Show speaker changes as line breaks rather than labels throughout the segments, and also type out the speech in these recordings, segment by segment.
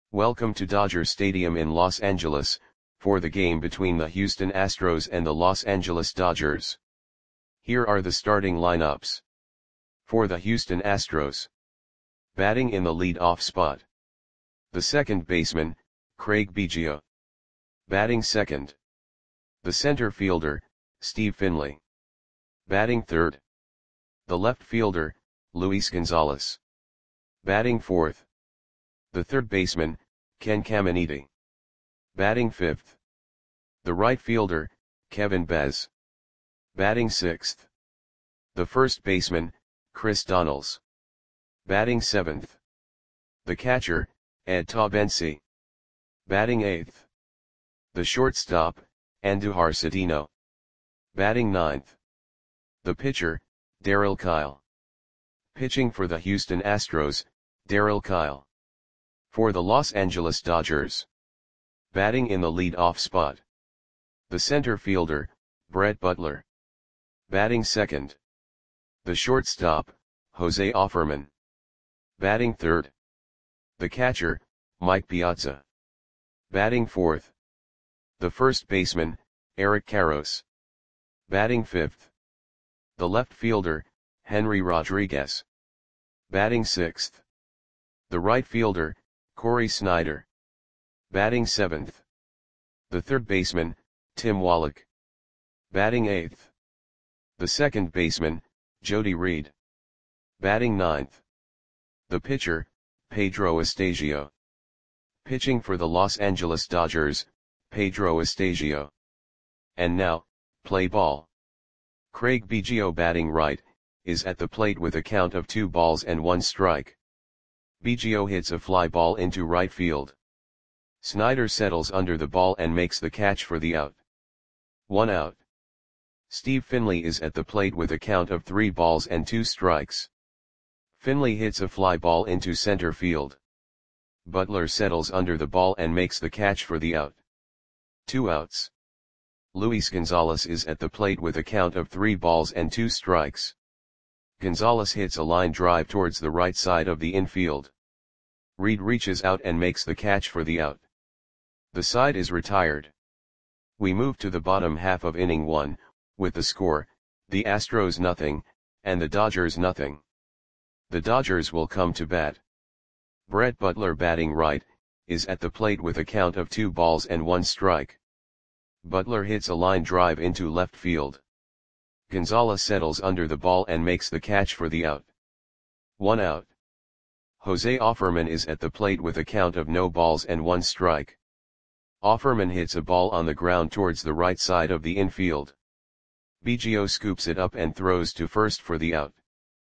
Welcome to Dodger Stadium in Los Angeles, for the game between the Houston Astros and the Los Angeles Dodgers. Here are the starting lineups. For the Houston Astros. Batting in the lead-off spot. The second baseman, Craig Biggio. Batting second. The center fielder, Steve Finley. Batting third. The left fielder, Luis Gonzalez. Batting fourth. The third baseman, Ken Caminiti. Batting fifth. The right fielder, Kevin Bez. Batting sixth. The first baseman, Chris Donalds. Batting seventh. The catcher, Ed Taubensee. Batting eighth. The shortstop, Andujar Cedeno. Batting ninth. The pitcher, Darryl Kile. Pitching for the Houston Astros, Darryl Kile. For the Los Angeles Dodgers. Batting in the lead-off spot. The center fielder, Brett Butler. Batting second. The shortstop, Jose Offerman. Batting third. The catcher, Mike Piazza. Batting fourth. The first baseman, Eric Karros. Batting fifth. The left fielder, Henry Rodriguez. Batting sixth. The right fielder, Corey Snyder. Batting seventh. The third baseman, Tim Wallach. Batting eighth. The second baseman, Jody Reed. Batting ninth. The pitcher, Pedro Estasio. Pitching for the Los Angeles Dodgers, Pedro Estasio. And now, play ball. Craig Biggio batting right, is at the plate with a count of 2 balls and 1 strike. Biggio hits a fly ball into right field. Snyder settles under the ball and makes the catch for the out. 1 out. Steve Finley is at the plate with a count of 3 balls and 2 strikes. Finley hits a fly ball into center field. Butler settles under the ball and makes the catch for the out. 2 outs. Luis Gonzalez is at the plate with a count of 3 balls and 2 strikes. Gonzalez hits a line drive towards the right side of the infield. Reed reaches out and makes the catch for the out. The side is retired. We move to the bottom half of inning 1, with the score, the Astros nothing, and the Dodgers nothing. The Dodgers will come to bat. Brett Butler batting right, is at the plate with a count of 2 balls and 1 strike. Butler hits a line drive into left field. Gonzalez settles under the ball and makes the catch for the out. 1 out. Jose Offerman is at the plate with a count of no balls and 1 strike. Offerman hits a ball on the ground towards the right side of the infield. Biggio scoops it up and throws to first for the out.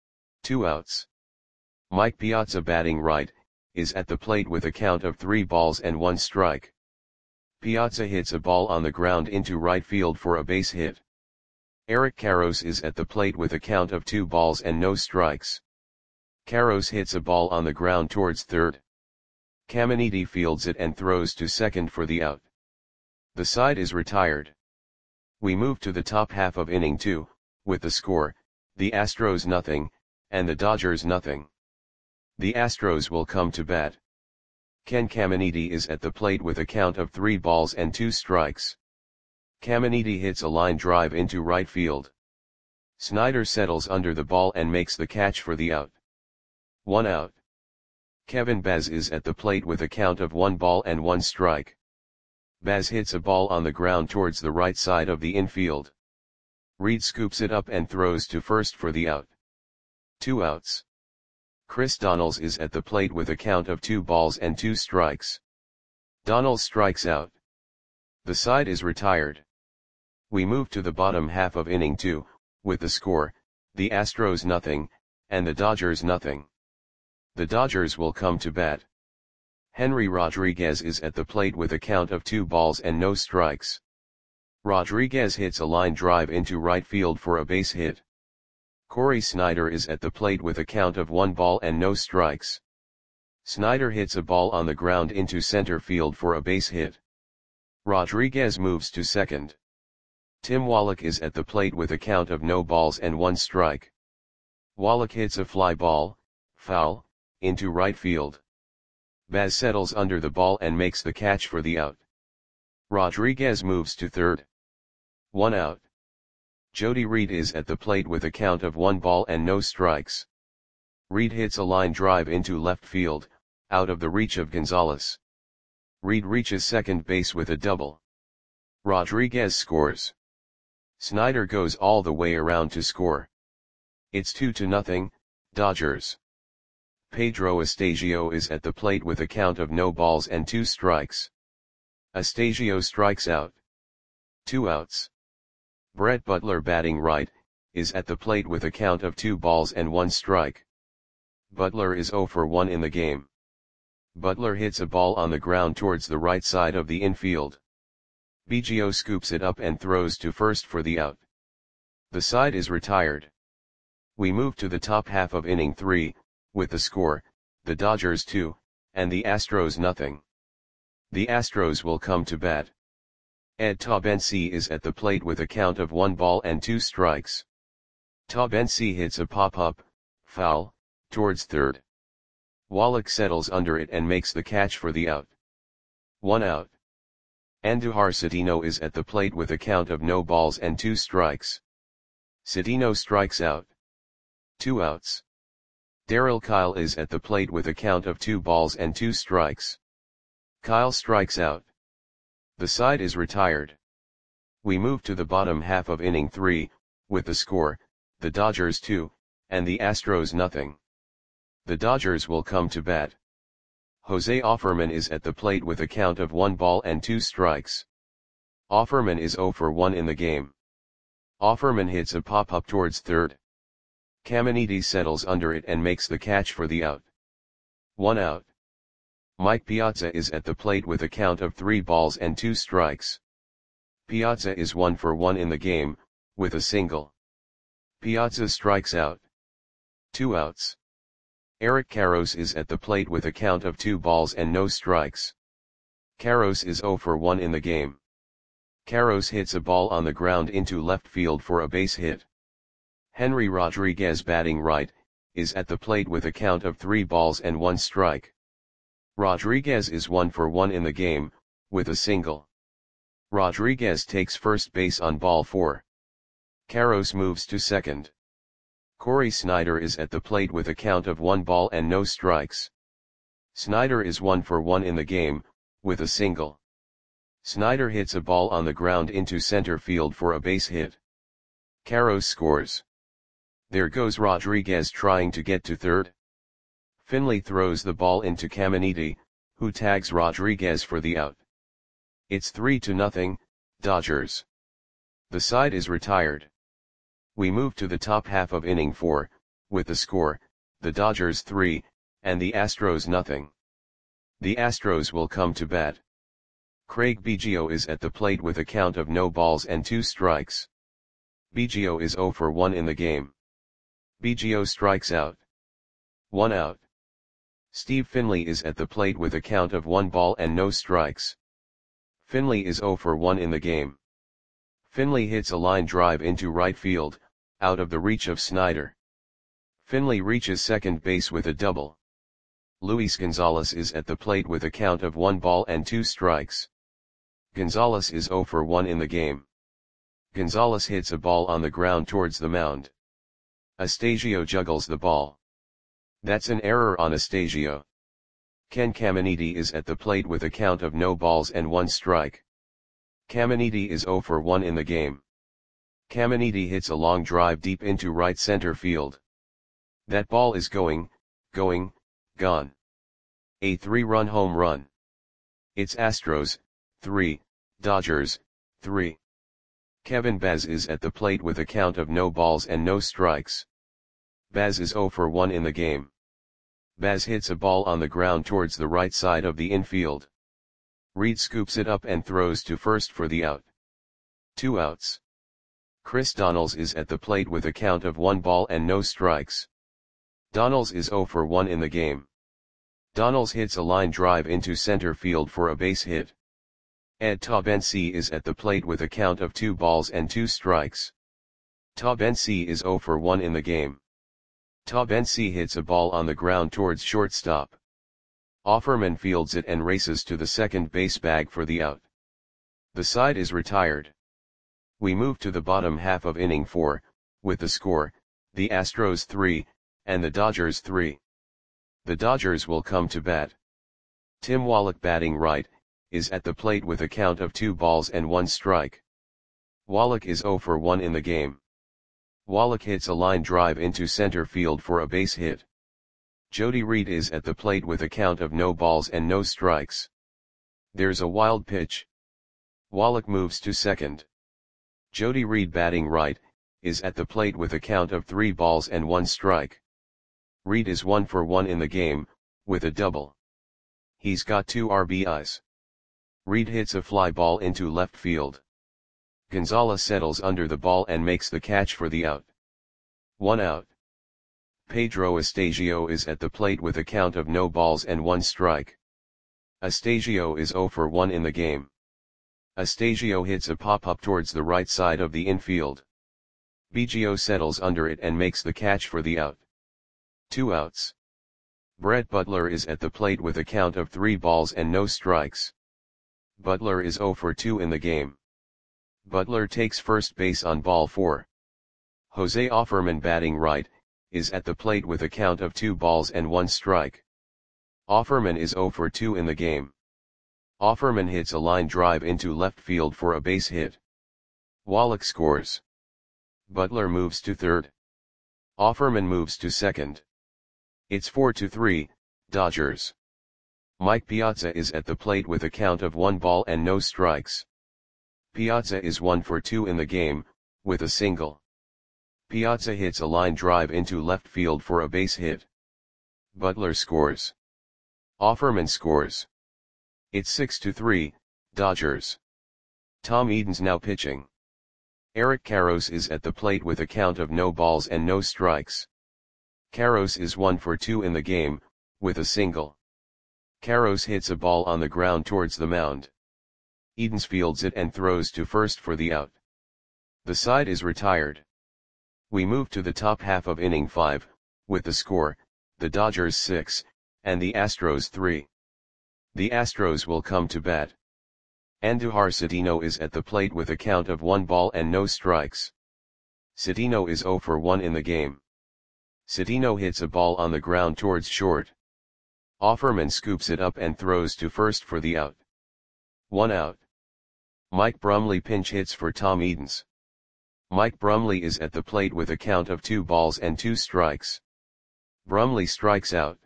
2 outs. Mike Piazza batting right, is at the plate with a count of 3 balls and 1 strike. Piazza hits a ball on the ground into right field for a base hit. Eric Karros is at the plate with a count of 2 balls and no strikes. Karros hits a ball on the ground towards third. Caminiti fields it and throws to second for the out. The side is retired. We move to the top half of inning 2, with the score, the Astros nothing, and the Dodgers nothing. The Astros will come to bat. Ken Caminiti is at the plate with a count of 3 balls and 2 strikes. Caminiti hits a line drive into right field. Snyder settles under the ball and makes the catch for the out. 1 out. Kevin Bez is at the plate with a count of 1 ball and 1 strike. Bez hits a ball on the ground towards the right side of the infield. Reed scoops it up and throws to first for the out. 2 outs. Chris Donalds is at the plate with a count of 2 balls and 2 strikes. Donalds strikes out. The side is retired. We move to the bottom half of inning 2, with the score, the Astros nothing, and the Dodgers nothing. The Dodgers will come to bat. Henry Rodriguez is at the plate with a count of 2 balls and no strikes. Rodriguez hits a line drive into right field for a base hit. Corey Snyder is at the plate with a count of 1 ball and no strikes. Snyder hits a ball on the ground into center field for a base hit. Rodriguez moves to second. Tim Wallach is at the plate with a count of no balls and 1 strike. Wallach hits a fly ball, foul, into right field. Baz settles under the ball and makes the catch for the out. Rodriguez moves to third. 1 out. Jody Reed is at the plate with a count of 1 ball and no strikes. Reed hits a line drive into left field, out of the reach of Gonzalez. Reed reaches second base with a double. Rodriguez scores. Snyder goes all the way around to score. It's 2-0, Dodgers. Pedro Astasio is at the plate with a count of no balls and 2 strikes. Astasio strikes out. 2 outs. Brett Butler, batting right, is at the plate with a count of 2 balls and 1 strike. Butler is 0 for 1 in the game. Butler hits a ball on the ground towards the right side of the infield. Biggio scoops it up and throws to first for the out. The side is retired. We move to the top half of inning 3, with the score, the Dodgers 2, and the Astros nothing. The Astros will come to bat. Ed Taubensee is at the plate with a count of 1 ball and 2 strikes. Taubensee hits a pop-up, foul, towards third. Wallach settles under it and makes the catch for the out. 1 out. Andujar Cedeno is at the plate with a count of no balls and 2 strikes. Cedeno strikes out. 2 outs. Darryl Kyle is at the plate with a count of 2 balls and 2 strikes. Kyle strikes out. The side is retired. We move to the bottom half of inning 3, with the score, the Dodgers 2, and the Astros nothing. The Dodgers will come to bat. Jose Offerman is at the plate with a count of 1 ball and 2 strikes. Offerman is 0 for 1 in the game. Offerman hits a pop-up towards third. Caminiti settles under it and makes the catch for the out. 1 out. Mike Piazza is at the plate with a count of 3 balls and 2 strikes. Piazza is 1 for 1 in the game, with a single. Piazza strikes out. 2 outs. Eric Karros is at the plate with a count of 2 balls and no strikes. Karros is 0 for 1 in the game. Karros hits a ball on the ground into left field for a base hit. Henry Rodriguez, batting right, is at the plate with a count of 3 balls and 1 strike. Rodriguez is 1 for 1 in the game, with a single. Rodriguez takes first base on ball 4. Karros moves to second. Corey Snyder is at the plate with a count of 1 ball and no strikes. Snyder is 1 for 1 in the game, with a single. Snyder hits a ball on the ground into center field for a base hit. Karros scores. There goes Rodriguez trying to get to third. Finley throws the ball into Caminiti, who tags Rodriguez for the out. It's 3-0, Dodgers. The side is retired. We move to the top half of inning 4, with the score, the Dodgers 3, and the Astros nothing. The Astros will come to bat. Craig Biggio is at the plate with a count of no balls and 2 strikes. Biggio is 0 for 1 in the game. Biggio strikes out. 1 out. Steve Finley is at the plate with a count of 1 ball and no strikes. Finley is 0 for 1 in the game. Finley hits a line drive into right field, out of the reach of Snyder. Finley reaches second base with a double. Luis Gonzalez is at the plate with a count of 1 ball and 2 strikes. Gonzalez is 0 for 1 in the game. Gonzalez hits a ball on the ground towards the mound. Astasio juggles the ball. That's an error on Astasio. Ken Caminiti is at the plate with a count of no balls and 1 strike. Caminiti is 0 for 1 in the game. Caminiti hits a long drive deep into right center field. That ball is gone. A 3-run home run. It's Astros, 3, Dodgers, 3. Kevin Baz is at the plate with a count of no balls and no strikes. Baz is 0 for 1 in the game. Baz hits a ball on the ground towards the right side of the infield. Reed scoops it up and throws to first for the out. 2 outs. Chris Donalds is at the plate with a count of 1 ball and no strikes. Donalds is 0 for 1 in the game. Donalds hits a line drive into center field for a base hit. Ed Taubensee is at the plate with a count of 2 balls and 2 strikes. Taubensee is 0 for 1 in the game. Taubensee hits a ball on the ground towards shortstop. Offerman fields it and races to the second base bag for the out. The side is retired. We move to the bottom half of inning 4, with the score, the Astros 3, and the Dodgers 3. The Dodgers will come to bat. Tim Wallach, batting right, is at the plate with a count of 2 balls and 1 strike. Wallach is 0 for 1 in the game. Wallach hits a line drive into center field for a base hit. Jody Reed is at the plate with a count of no balls and no strikes. There's a wild pitch. Wallach moves to second. Jody Reed, batting right, is at the plate with a count of 3 balls and 1 strike. Reed is 1 for 1 in the game, with a double. He's got 2 RBIs. Reed hits a fly ball into left field. Gonzalez settles under the ball and makes the catch for the out. 1 out. Pedro Astasio is at the plate with a count of no balls and 1 strike. Astasio is 0 for 1 in the game. Astasio hits a pop-up towards the right side of the infield. Biggio settles under it and makes the catch for the out. 2 outs. Brett Butler is at the plate with a count of 3 balls and no strikes. Butler is 0 for 2 in the game. Butler takes first base on ball 4. Jose Offerman, batting right, is at the plate with a count of 2 balls and 1 strike. Offerman is 0 for 2 in the game. Offerman hits a line drive into left field for a base hit. Wallach scores. Butler moves to third. Offerman moves to second. It's 4-3, Dodgers. Mike Piazza is at the plate with a count of 1 ball and no strikes. Piazza is 1 for 2 in the game, with a single. Piazza hits a line drive into left field for a base hit. Butler scores. Offerman scores. It's 6-3, Dodgers. Tom Eden's now pitching. Eric Karros is at the plate with a count of no balls and no strikes. Karros is 1 for 2 in the game, with a single. Karros hits a ball on the ground towards the mound. Edens fields it and throws to first for the out. The side is retired. We move to the top half of inning 5, with the score, the Dodgers 6, and the Astros 3. The Astros will come to bat. Andujar Cedeno is at the plate with a count of 1 ball and no strikes. Cedeno is 0 for 1 in the game. Cedeno hits a ball on the ground towards short. Offerman scoops it up and throws to first for the out. 1 out. Mike Brumley pinch hits for Tom Edens. Mike Brumley is at the plate with a count of 2 balls and 2 strikes. Brumley strikes out.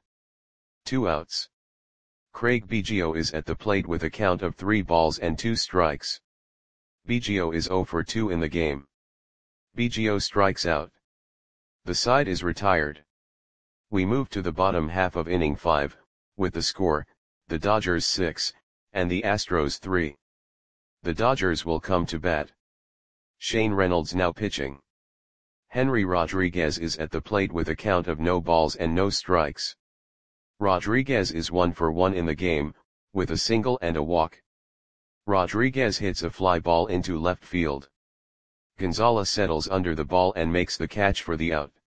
2 outs. Craig Biggio is at the plate with a count of 3 balls and 2 strikes. Biggio is 0 for 2 in the game. Biggio strikes out. The side is retired. We move to the bottom half of inning 5, with the score, the Dodgers 6, and the Astros 3. The Dodgers will come to bat. Shane Reynolds now pitching. Henry Rodriguez is at the plate with a count of no balls and no strikes. Rodriguez is 1 for 1 in the game, with a single and a walk. Rodriguez hits a fly ball into left field. Gonzalez settles under the ball and makes the catch for the out.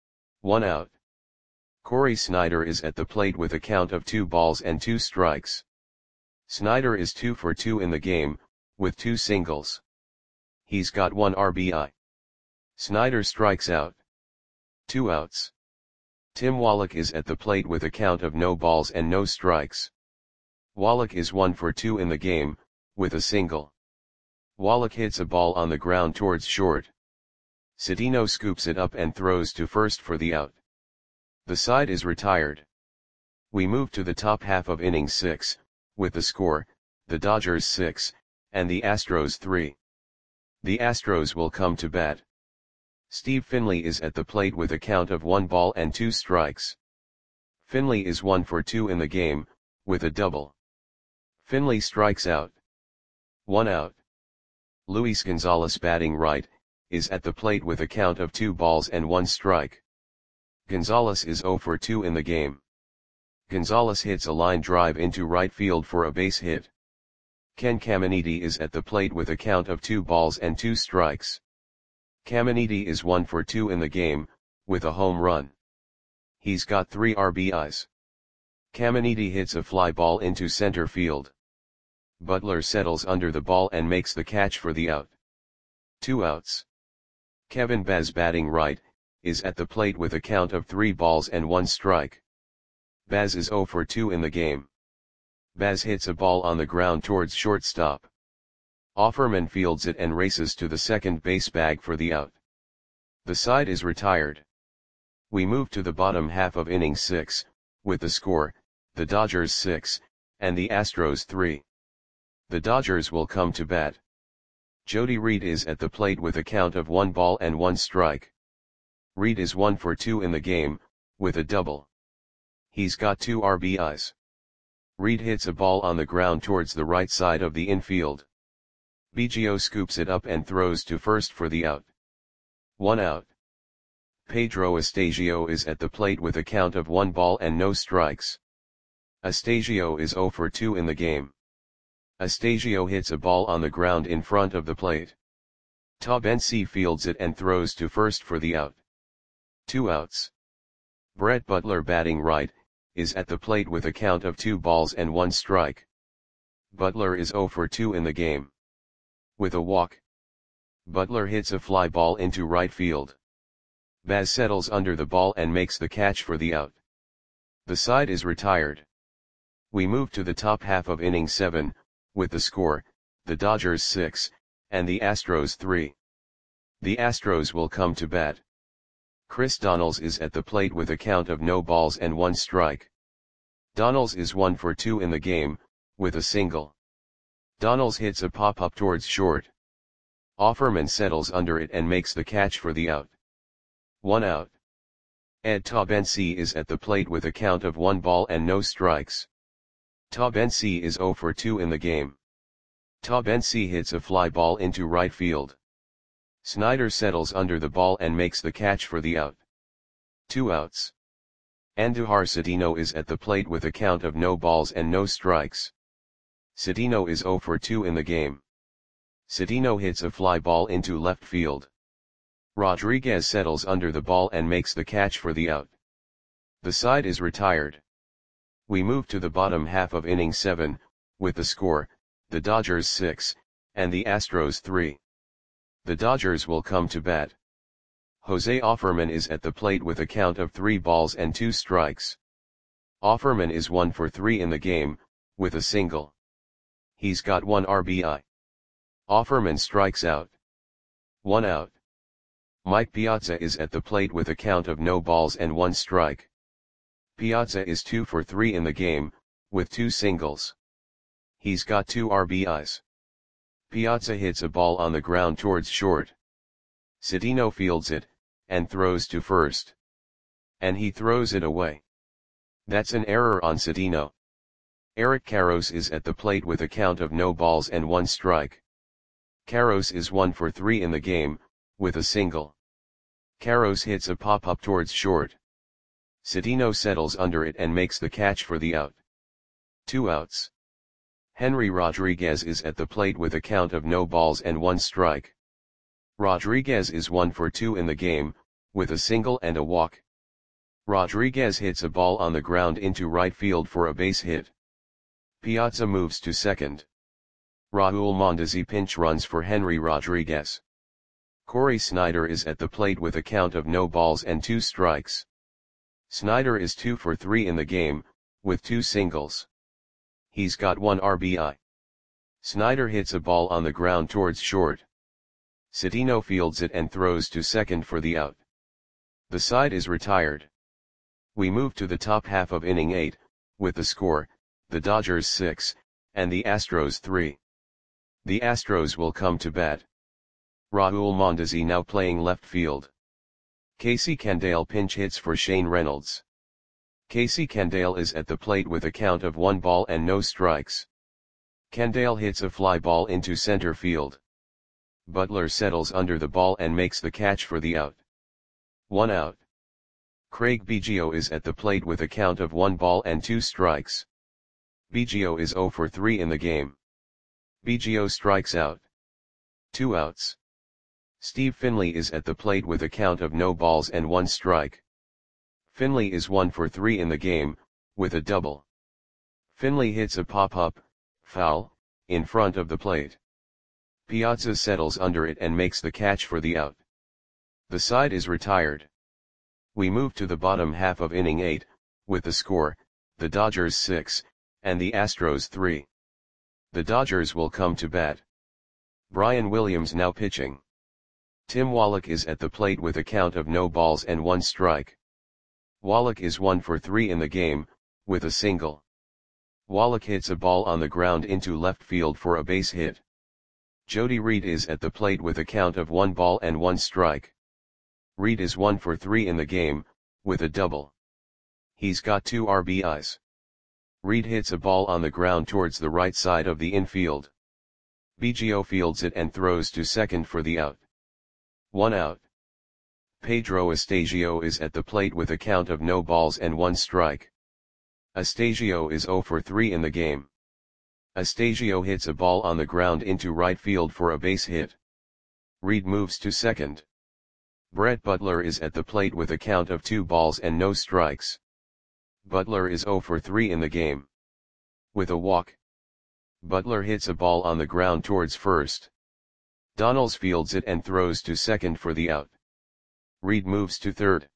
1 out. Corey Snyder is at the plate with a count of 2 balls and 2 strikes. Snyder is 2 for 2 in the game, with 2 singles. He's got 1 RBI. Snyder strikes out. 2 outs. Tim Wallach is at the plate with a count of no balls and no strikes. Wallach is 1 for 2 in the game, with a single. Wallach hits a ball on the ground towards short. Cedeno scoops it up and throws to first for the out. The side is retired. We move to the top half of inning 6, with the score, the Dodgers 6, and the Astros 3. The Astros will come to bat. Steve Finley is at the plate with a count of 1 ball and 2 strikes. Finley is 1 for 2 in the game, with a double. Finley strikes out. 1 out. Luis Gonzalez, batting right, is at the plate with a count of 2 balls and 1 strike. Gonzalez is 0 for 2 in the game. Gonzalez hits a line drive into right field for a base hit. Ken Caminiti is at the plate with a count of 2 balls and 2 strikes. Caminiti is 1 for 2 in the game, with a home run. He's got 3 RBIs. Caminiti hits a fly ball into center field. Butler settles under the ball and makes the catch for the out. 2 outs. Kevin Baz, batting right, is at the plate with a count of 3 balls and 1 strike. Baz is 0 for 2 in the game. Baz hits a ball on the ground towards shortstop. Offerman fields it and races to the second base bag for the out. The side is retired. We move to the bottom half of inning 6, with the score, the Dodgers 6, and the Astros 3. The Dodgers will come to bat. Jody Reed is at the plate with a count of 1 ball and 1 strike. Reed is 1 for 2 in the game, with a double. He's got 2 RBIs. Reed hits a ball on the ground towards the right side of the infield. Biggio scoops it up and throws to first for the out. 1 out. Pedro Astasio is at the plate with a count of 1 ball and no strikes. Astasio is 0 for 2 in the game. Astasio hits a ball on the ground in front of the plate. Taubensee fields it and throws to first for the out. 2 outs. Brett Butler, batting right, is at the plate with a count of 2 balls and 1 strike. Butler is 0 for 2 in the game. With a walk, Butler hits a fly ball into right field. Baz settles under the ball and makes the catch for the out. The side is retired. We move to the top half of inning 7, with the score, the Dodgers 6, and the Astros 3. The Astros will come to bat. Chris Donnells is at the plate with a count of no balls and 1 strike. Donnells is 1 for 2 in the game, with a single. Donnells hits a pop-up towards short. Offerman settles under it and makes the catch for the out. 1 out. Ed Taubensee is at the plate with a count of 1 ball and no strikes. Taubensee is 0 for 2 in the game. Taubensee hits a fly ball into right field. Snyder settles under the ball and makes the catch for the out. 2 outs. Andujar Cedeno is at the plate with a count of no balls and no strikes. Cedeno is 0 for 2 in the game. Cedeno hits a fly ball into left field. Rodriguez settles under the ball and makes the catch for the out. The side is retired. We move to the bottom half of inning 7, with the score, the Dodgers 6, and the Astros 3. The Dodgers will come to bat. Jose Offerman is at the plate with a count of 3 balls and 2 strikes. Offerman is 1 for 3 in the game, with a single. He's got 1 RBI. Offerman strikes out. 1 out. Mike Piazza is at the plate with a count of no balls and 1 strike. Piazza is 2 for 3 in the game, with 2 singles. He's got 2 RBIs. Piazza hits a ball on the ground towards short. Cedeno fields it, and throws to first. And he throws it away. That's an error on Cedeno. Eric Karros is at the plate with a count of no balls and 1 strike. Karros is 1 for 3 in the game, with a single. Karros hits a pop-up towards short. Cedeno settles under it and makes the catch for the out. 2 outs. Henry Rodriguez is at the plate with a count of no balls and 1 strike. Rodriguez is 1 for 2 in the game, with a single and a walk. Rodriguez hits a ball on the ground into right field for a base hit. Piazza moves to second. Raul Mondesi pinch runs for Henry Rodriguez. Corey Snyder is at the plate with a count of no balls and 2 strikes. Snyder is 2 for 3 in the game, with 2 singles. He's got 1 RBI. Snyder hits a ball on the ground towards short. Cedeno fields it and throws to second for the out. The side is retired. We move to the top half of inning 8, with the score, the Dodgers 6, and the Astros 3. The Astros will come to bat. Raul Mondesi now playing left field. Casey Candale pinch hits for Shane Reynolds. Casey Candale is at the plate with a count of 1 ball and no strikes. Candale hits a fly ball into center field. Butler settles under the ball and makes the catch for the out. 1 out. Craig Biggio is at the plate with a count of 1 ball and 2 strikes. Biggio is 0 for 3 in the game. Biggio strikes out. 2 outs. Steve Finley is at the plate with a count of no balls and 1 strike. Finley is 1 for 3 in the game, with a double. Finley hits a pop-up, foul, in front of the plate. Piazza settles under it and makes the catch for the out. The side is retired. We move to the bottom half of inning 8, with the score, the Dodgers 6, and the Astros 3. The Dodgers will come to bat. Brian Williams now pitching. Tim Wallach is at the plate with a count of no balls and 1 strike. Wallach is 1 for 3 in the game, with a single. Wallach hits a ball on the ground into left field for a base hit. Jody Reed is at the plate with a count of 1 ball and 1 strike. Reed is 1 for 3 in the game, with a double. He's got 2 RBIs. Reed hits a ball on the ground towards the right side of the infield. Biggio fields it and throws to second for the out. 1 out. Pedro Astasio is at the plate with a count of no balls and 1 strike. Astasio is 0 for 3 in the game. Astasio hits a ball on the ground into right field for a base hit. Reed moves to second. Brett Butler is at the plate with a count of 2 balls and no strikes. Butler is 0 for 3 in the game. With a walk. Butler hits a ball on the ground towards first. Donalds fields it and throws to second for the out. Reed moves to third.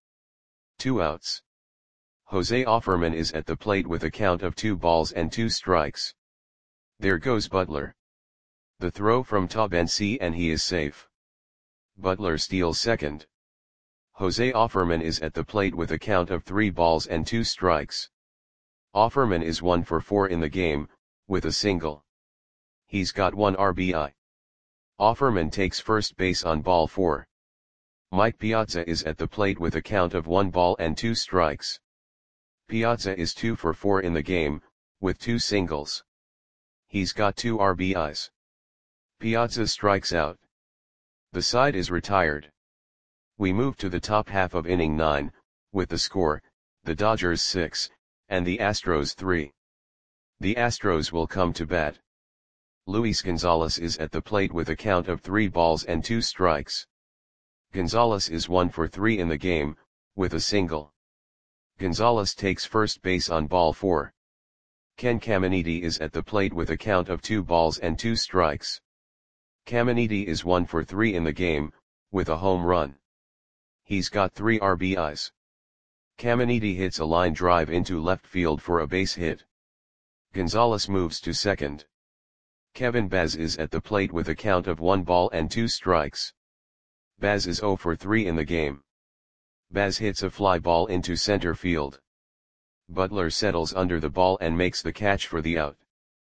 2 outs. Jose Offerman is at the plate with a count of 2 balls and 2 strikes. There goes Butler. The throw from Taubensee and he is safe. Butler steals second. Jose Offerman is at the plate with a count of 3 balls and 2 strikes. Offerman is 1 for 4 in the game, with a single. He's got 1 RBI. Offerman takes first base on ball 4. Mike Piazza is at the plate with a count of 1 ball and 2 strikes. Piazza is 2 for 4 in the game, with 2 singles. He's got 2 RBIs. Piazza strikes out. The side is retired. We move to the top half of inning 9, with the score, the Dodgers 6, and the Astros 3. The Astros will come to bat. Luis Gonzalez is at the plate with a count of 3 balls and 2 strikes. Gonzalez is 1 for 3 in the game, with a single. Gonzalez takes first base on ball 4. Ken Caminiti is at the plate with a count of 2 balls and 2 strikes. Caminiti is 1 for 3 in the game, with a home run. He's got 3 RBIs. Caminiti hits a line drive into left field for a base hit. Gonzalez moves to second. Kevin Baz is at the plate with a count of 1 ball and 2 strikes. Baz is 0 for 3 in the game. Baz hits a fly ball into center field. Butler settles under the ball and makes the catch for the out.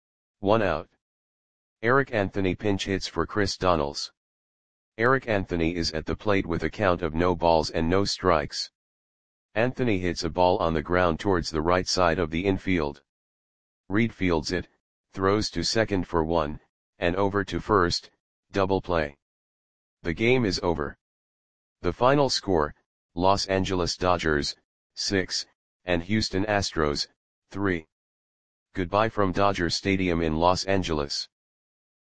1 out. Eric Anthony pinch hits for Chris Donalds. Eric Anthony is at the plate with a count of no balls and no strikes. Anthony hits a ball on the ground towards the right side of the infield. Reed fields it, throws to second for 1, and over to first, double play. The game is over. The final score, Los Angeles Dodgers, 6, and Houston Astros, 3. Goodbye from Dodger Stadium in Los Angeles.